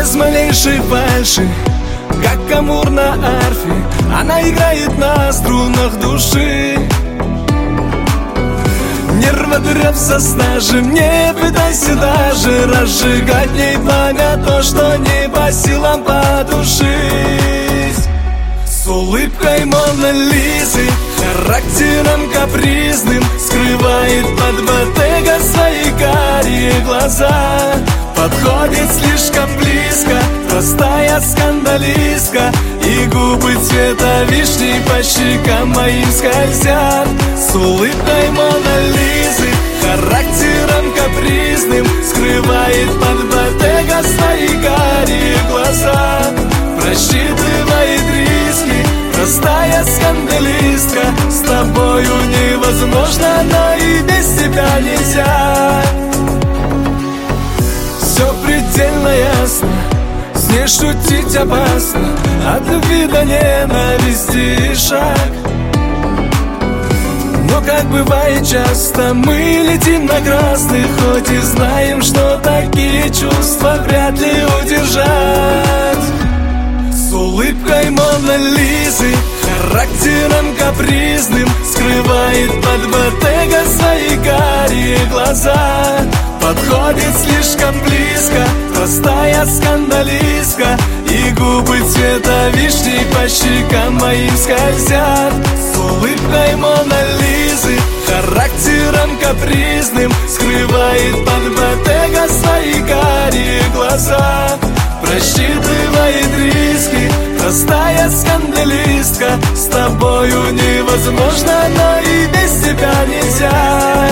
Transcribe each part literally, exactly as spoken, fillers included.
без малейшей фальши, как амур на арфе, она играет на струнах души. Нервотреп со стажем, не пытайся даже разжигать в ней пламя, то, что не по силам потушить. С улыбкой Мона Лизы, характером капризным, скрывает под ботега свои карие глаза. Подходит слишком близко, простая скандалистка, и губы цвета вишни по щекам моим скользят. С улыбкой Мона Лизы, характером капризным, скрывает под ботега свои карие глаза. Просчитывает риски, простая скандалистка, с тобою невозможно, но и без тебя нельзя. Все предельно ясно, с ней шутить опасно, от любви до ненависти шаг. Но как бывает часто, мы летим на красный, хоть и знаем, что такие чувства вряд ли удержать. С улыбкой Мона Лизы, характером капризным, скрывает под ботега свои карие глаза. Подходит слишком близко, простая скандалистка, и губы цвета вишни по щекам моим скользят. С улыбкой Мона Лизы, характером капризным, скрывает под ботега свои карие глаза. Просчитывает риски, простая скандалистка, с тобою невозможно, но и без тебя нельзя.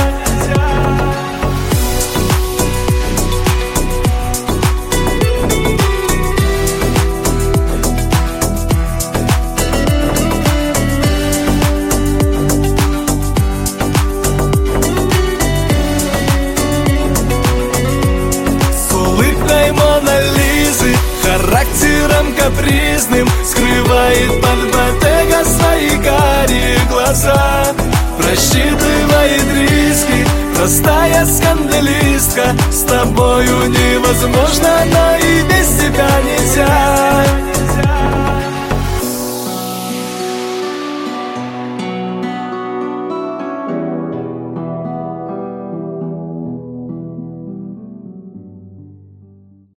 Характером капризным, скрывает под ботега свои карие глаза. Просчитывает риски, простая скандалистка, с тобою невозможно, но и без тебя нельзя.